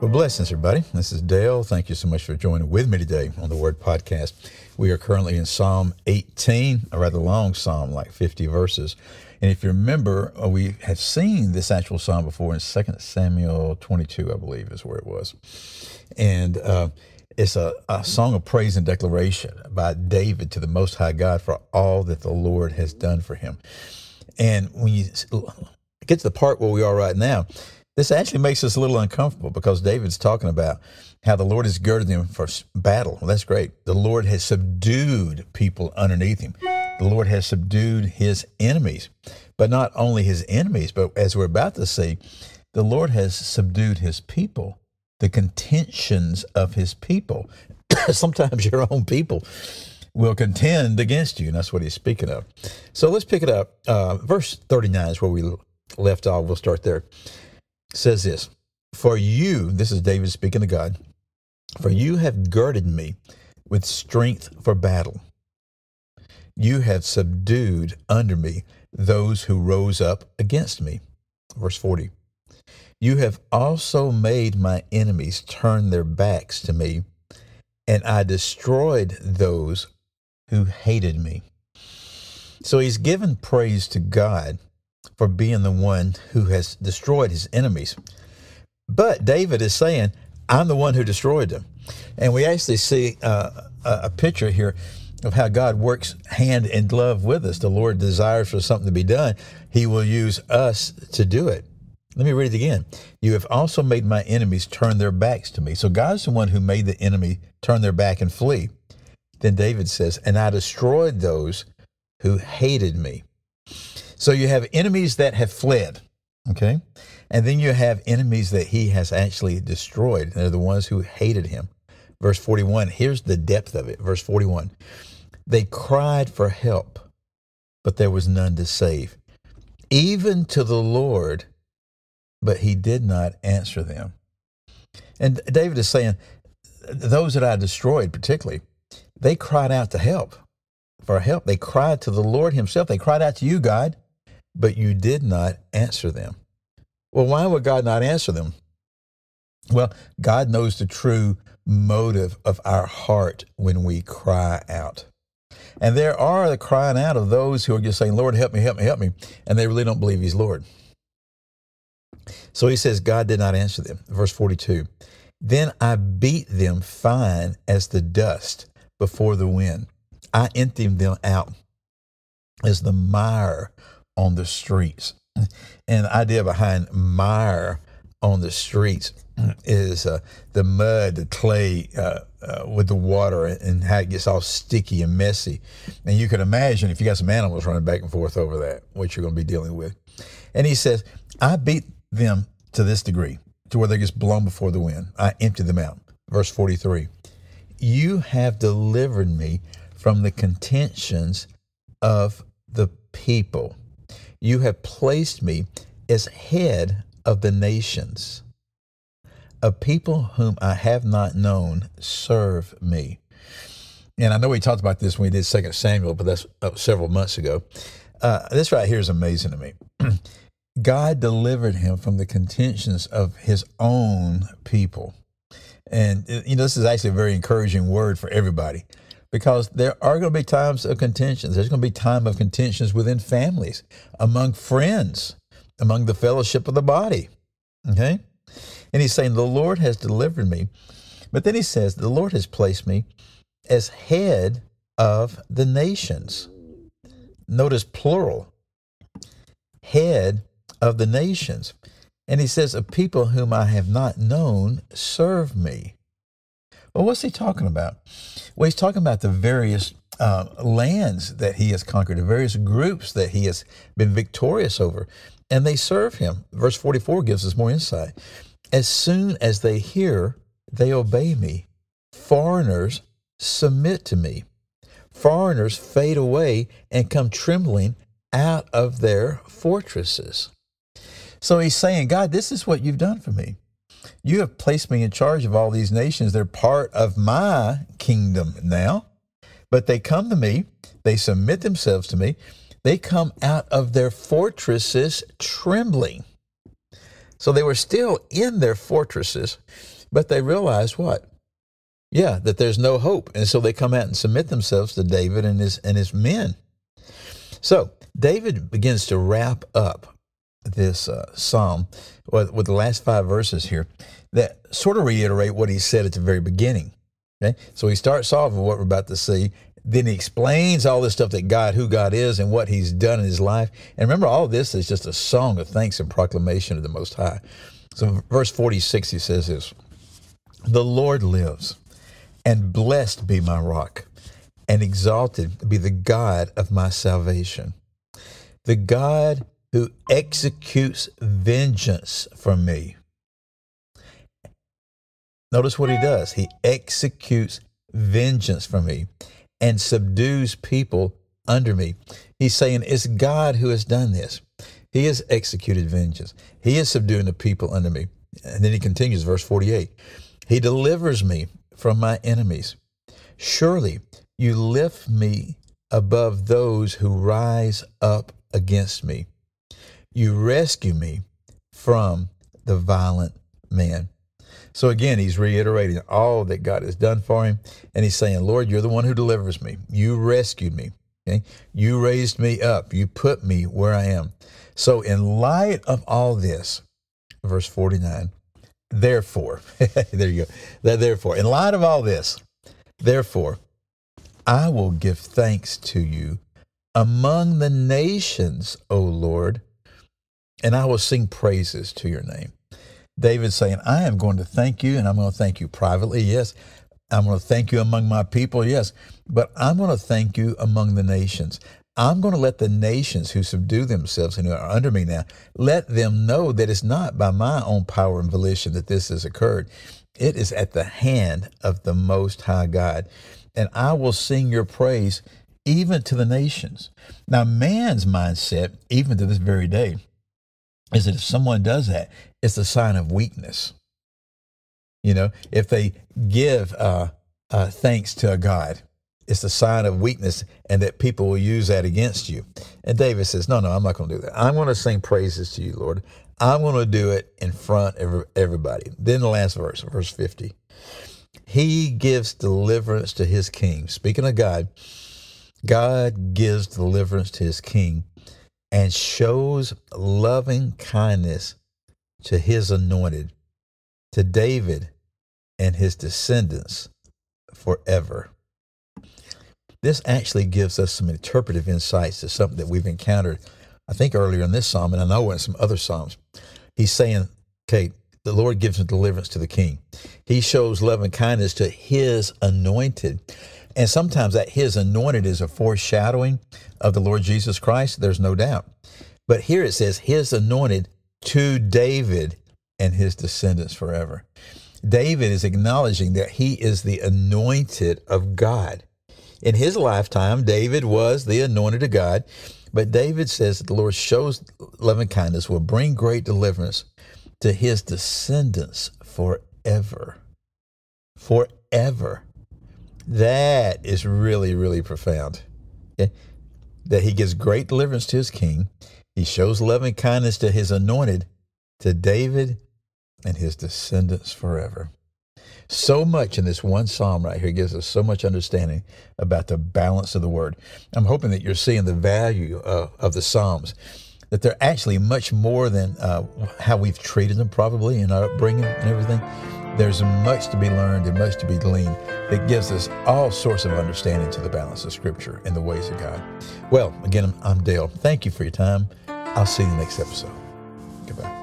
Well, blessings, everybody. This is Dale. Thank you so much for joining with me today on the Word Podcast. We are currently in Psalm 18, a rather long psalm, like 50 verses. And if you remember, we have seen this actual psalm before in 2 Samuel 22, I believe is where it was. And it's a song of praise and declaration by David to the Most High God for all that the Lord has done for him. And when you get to the part where we are right now, this actually makes us a little uncomfortable because David's talking about how the Lord has girded him for battle. Well, that's great. The Lord has subdued people underneath him. The Lord has subdued his enemies. But not only his enemies, but as we're about to see, the Lord has subdued his people, the contentions of his people. Sometimes your own people will contend against you, and that's what he's speaking of. So let's pick it up. Verse 39 is where we left off. We'll start there. It says this, "For you," this is David speaking to God, "for you have girded me with strength for battle. You have subdued under me those who rose up against me." Verse 40, "You have also made my enemies turn their backs to me, and I destroyed those who hated me." So he's given praise to God for being the one who has destroyed his enemies. But David is saying, I'm the one who destroyed them. And we actually see a picture here of how God works hand in glove with us. The Lord desires for something to be done. He will use us to do it. Let me read it again. "You have also made my enemies turn their backs to me." So God's the one who made the enemy turn their back and flee. Then David says, "And I destroyed those who hated me." So you have enemies that have fled, okay? And then you have enemies that he has actually destroyed. They're the ones who hated him. Verse 41, here's the depth of it. Verse 41, "They cried for help, but there was none to save. Even to the Lord, but he did not answer them." And David is saying, those that I destroyed particularly, they cried out to help, for help. They cried to the Lord himself. They cried out to you, God, but you did not answer them. Well, why would God not answer them? Well, God knows the true motive of our heart when we cry out. And there are the crying out of those who are just saying, Lord, help me, help me, help me. And they really don't believe he's Lord. So he says, God did not answer them. Verse 42, "Then I beat them fine as the dust before the wind. I emptied them out as the mire on the streets." And the idea behind mire on the streets is the mud, the clay with the water, and how it gets all sticky and messy. And you can imagine if you got some animals running back and forth over that, what you're going to be dealing with. And he says, I beat them to this degree, to where they get blown before the wind. I emptied them out. Verse 43, "You have delivered me from the contentions of the people. You have placed me as head of the nations. A people whom I have not known serve me." And I know we talked about this when we did 2 Samuel, but that's several months ago. This right here is amazing to me. God delivered him from the contentions of his own people. And, this is actually a very encouraging word for everybody, because there are going to be times of contentions. There's going to be time of contentions within families, among friends, among the fellowship of the body. Okay? And he's saying, the Lord has delivered me. But then he says, the Lord has placed me as head of the nations. Notice plural. Head of the nations. And he says, "A people whom I have not known serve me." Well, what's he talking about? Well, he's talking about the various lands that he has conquered, the various groups that he has been victorious over, and they serve him. Verse 44 gives us more insight. "As soon as they hear, they obey me. Foreigners submit to me. Foreigners fade away and come trembling out of their fortresses." So he's saying, God, this is what you've done for me. You have placed me in charge of all these nations. They're part of my kingdom now, but they come to me. They submit themselves to me. They come out of their fortresses trembling. So they were still in their fortresses, But they realize what? Yeah, that there's no hope. And so they come out and submit themselves to David and his men. So David begins to wrap up this psalm with the last 5 verses here that sort of reiterate what he said at the very beginning. Okay, so he starts off with what we're about to see. Then he explains all this stuff that who God is and what he's done in his life. And remember, all this is just a song of thanks and proclamation of the Most High. So verse 46, he says this: "The Lord lives, and blessed be my rock, and exalted be the God of my salvation. The God who executes vengeance for me." Notice what he does. He executes vengeance for me and subdues people under me. He's saying it's God who has done this. He has executed vengeance. He is subduing the people under me. And then he continues, verse 48. "He delivers me from my enemies. Surely you lift me above those who rise up against me. You rescue me from the violent man." So again, he's reiterating all that God has done for him. And he's saying, Lord, you're the one who delivers me. You rescued me. Okay? You raised me up. You put me where I am. So in light of all this, verse 49, therefore, there you go. Therefore, in light of all this, therefore, I will give thanks to you among the nations, O Lord, and I will sing praises to your name. David's saying, I am going to thank you, and I'm going to thank you privately, yes. I'm going to thank you among my people, yes. But I'm going to thank you among the nations. I'm going to let the nations who subdue themselves and who are under me now, let them know that it's not by my own power and volition that this has occurred. It is at the hand of the Most High God. And I will sing your praise even to the nations. Now, man's mindset, even to this very day, is that if someone does that, it's a sign of weakness. You know, if they give thanks to a God, it's a sign of weakness, and that people will use that against you. And David says, no, I'm not going to do that. I'm going to sing praises to you, Lord. I'm going to do it in front of everybody. Then the last verse, verse 50. He gives deliverance to his king. Speaking of God, God gives deliverance to his king and shows loving kindness to his anointed, to David and his descendants forever. This actually gives us some interpretive insights to something that we've encountered, I think, earlier in this psalm, and I know in some other psalms. He's saying, okay, the Lord gives him deliverance to the king. He shows love and kindness to his anointed. And sometimes that his anointed is a foreshadowing of the Lord Jesus Christ. There's no doubt. But here it says his anointed to David and his descendants forever. David is acknowledging that he is the anointed of God. In his lifetime, David was the anointed of God. But David says that the Lord shows loving kindness, will bring great deliverance to his descendants forever. Forever. That is really, really profound. Okay? That he gives great deliverance to his king. He shows loving kindness to his anointed, to David and his descendants forever. So much in this one psalm right here gives us so much understanding about the balance of the word. I'm hoping that you're seeing the value of the psalms, that they're actually much more than how we've treated them probably in our upbringing and everything. There's much to be learned and much to be gleaned that gives us all sorts of understanding to the balance of Scripture and the ways of God. Well, again, I'm Dale. Thank you for your time. I'll see you in the next episode. Goodbye.